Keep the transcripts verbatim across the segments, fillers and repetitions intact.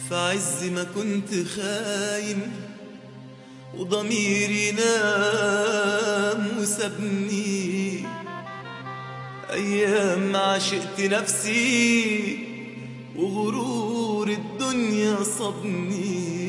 في عز ما كنت خاين وضميري نام وسابني، أيام عشقت نفسي وغرور الدنيا صابني.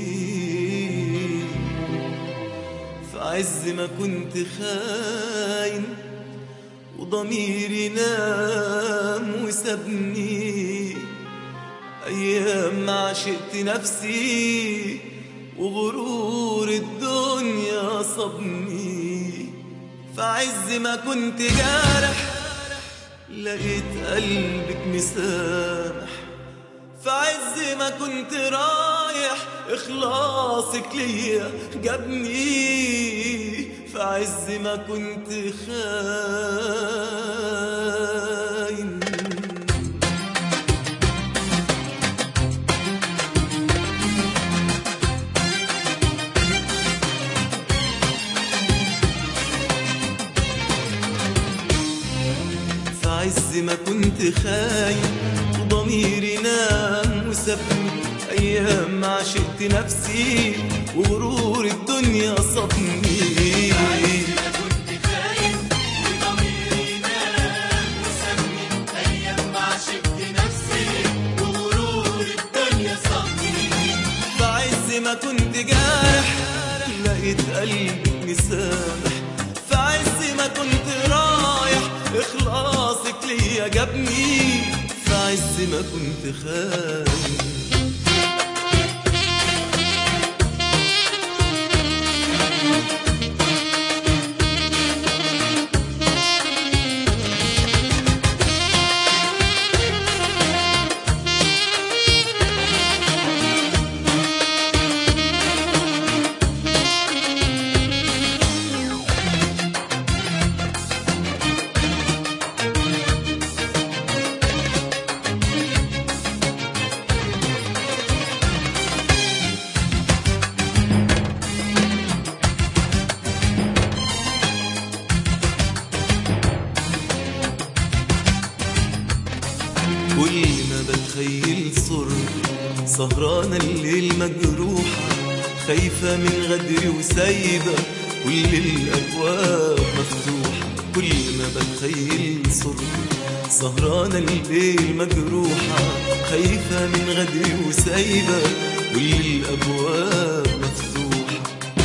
في عز ما كنت خاين وضميري نام وسابني، أيام عشقت نفسي وغرور الدنيا صابني. في عز ما كنت جارح لقيت قلبك مسامح، في عز ما كنت رايح إخلاصك ليا جابني، في عز ما كنت خاين. في عز ما كنت خاين وضميري نام وسابني، أيام عشقت نفسي وغرور الدنيا صابني. في عز ما كنت خاين وضميري نام وسابني، أيام عشقت نفسي وغرور الدنيا صابني. في عز ما كنت جارح لقيت قلبك مسامح، في عز ما كنت رايح إخلاصك ليا جابني، في عز ما كنت خاين. كل ما بتخيل صورتك سهرانة الليل مجروحة، خايفة من غدري وسايبة كل الأبواب مفتوحة. كل ما بتخيل صورتك سهرانة الليل مجروحة، خايفة من غدري وسايبة كل الأبواب مفتوحة.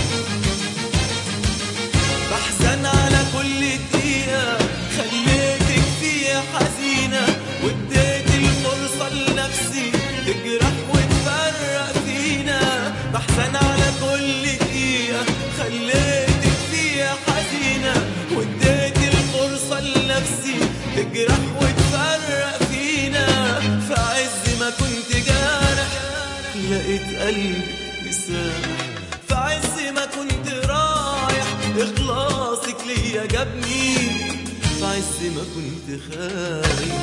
بحزن على كل دقيقة خليتك فيها حزينة، واديت الفرصة لنفسي تجرح وتفرق فينا. بحزن على كل دقيقة خليتك فيها حزينة، واديت الفرصة لنفسي تجرح وتفرق فينا. في عز ما كنت جارح لقيت قلبك مسامح، في عز ما كنت رايح إخلاصك ليا جابني، في عز ما كنت خاين.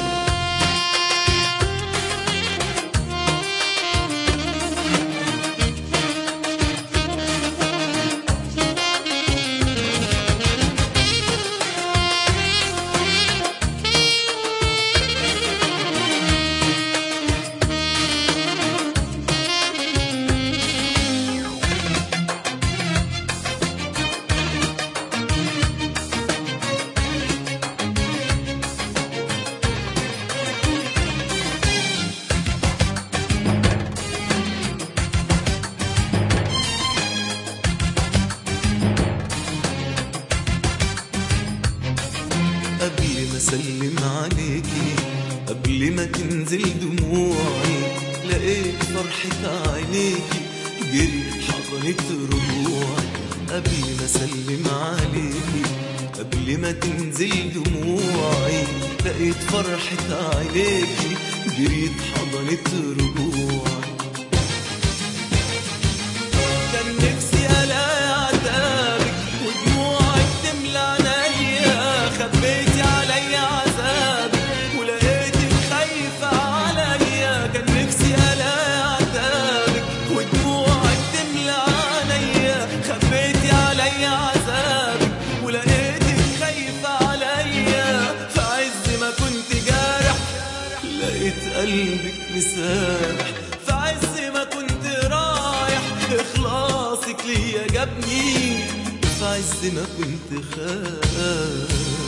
قبل ما اسلم عليكي قبل ما تنزل دموعي، لقيت فرحة عينيكي جريت حضنت رجوعي. قبل ما اسلم عليكي قبل ما تنزل دموعي، لقيت فرحة عينيكي جريت حضنت رجوعي. كان نفسي الاقي عتابك ودموعك تملى عينيا، خبيتي عليا عذابك ولقيتك خايفة عليا. كان نفسي الاقي عتابك ودموعك تملى عينيا، خبيتي عليا عذابك ولقيتك خايفة عليا. في عز ما كنت جارح لقيت قلبك مسامح، في عز ما كنت إخلاصك ليا جابني في عز ما كنت خايف.